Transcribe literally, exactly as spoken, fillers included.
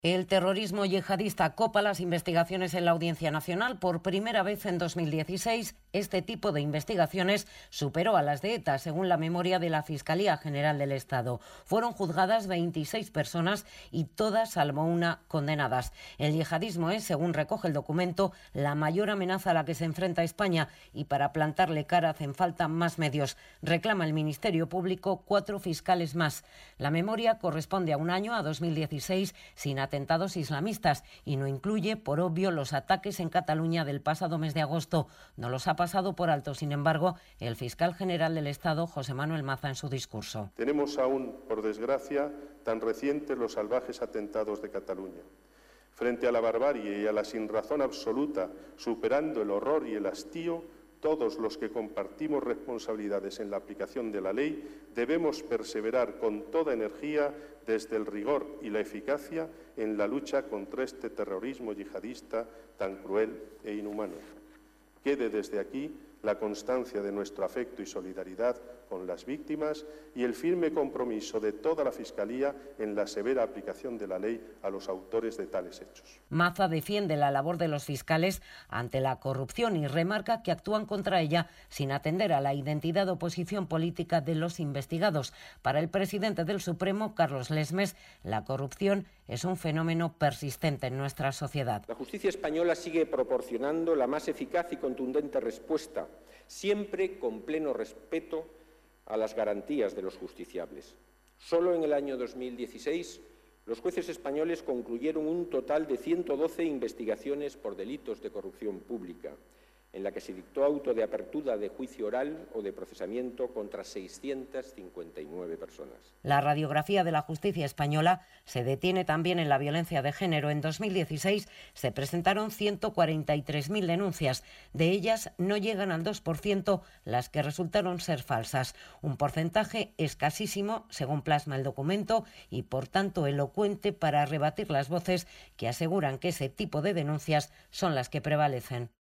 El terrorismo yihadista copa las investigaciones en la Audiencia Nacional. Por primera vez en dos mil dieciséis, este tipo de investigaciones superó a las de ETA, según la memoria de la Fiscalía General del Estado. Fueron juzgadas veintiséis personas y todas, salvo una, condenadas. El yihadismo es, según recoge el documento, la mayor amenaza a la que se enfrenta España, y para plantarle cara hacen falta más medios. Reclama el Ministerio Público cuatro fiscales más. La memoria corresponde a un año, a dos mil dieciséis, sin atentados islamistas, y no incluye, por obvio, los ataques en Cataluña del pasado mes de agosto. No los ha pasado por alto, sin embargo, el fiscal general del Estado, José Manuel Maza, en su discurso. Tenemos aún, por desgracia, tan recientes los salvajes atentados de Cataluña. Frente a la barbarie y a la sinrazón absoluta, superando el horror y el hastío, todos los que compartimos responsabilidades en la aplicación de la ley debemos perseverar con toda energía desde el rigor y la eficacia en la lucha contra este terrorismo yihadista tan cruel e inhumano. Quede desde aquí la constancia de nuestro afecto y solidaridad con las víctimas y el firme compromiso de toda la Fiscalía en la severa aplicación de la ley a los autores de tales hechos. Maza defiende la labor de los fiscales ante la corrupción y remarca que actúan contra ella sin atender a la identidad o posición política de los investigados. Para el presidente del Supremo, Carlos Lesmes, la corrupción es un fenómeno persistente en nuestra sociedad. La justicia española sigue proporcionando la más eficaz y contundente respuesta, siempre con pleno respeto a las garantías de los justiciables. Solo en el año dos mil dieciséis, los jueces españoles concluyeron un total de ciento doce investigaciones por delitos de corrupción pública, en la que se dictó auto de apertura de juicio oral o de procesamiento contra seiscientas cincuenta y nueve personas. La radiografía de la justicia española se detiene también en la violencia de género. En dos mil dieciséis se presentaron ciento cuarenta y tres mil denuncias. De ellas no llegan al dos por ciento las que resultaron ser falsas. Un porcentaje escasísimo, según plasma el documento, y por tanto elocuente para rebatir las voces que aseguran que ese tipo de denuncias son las que prevalecen.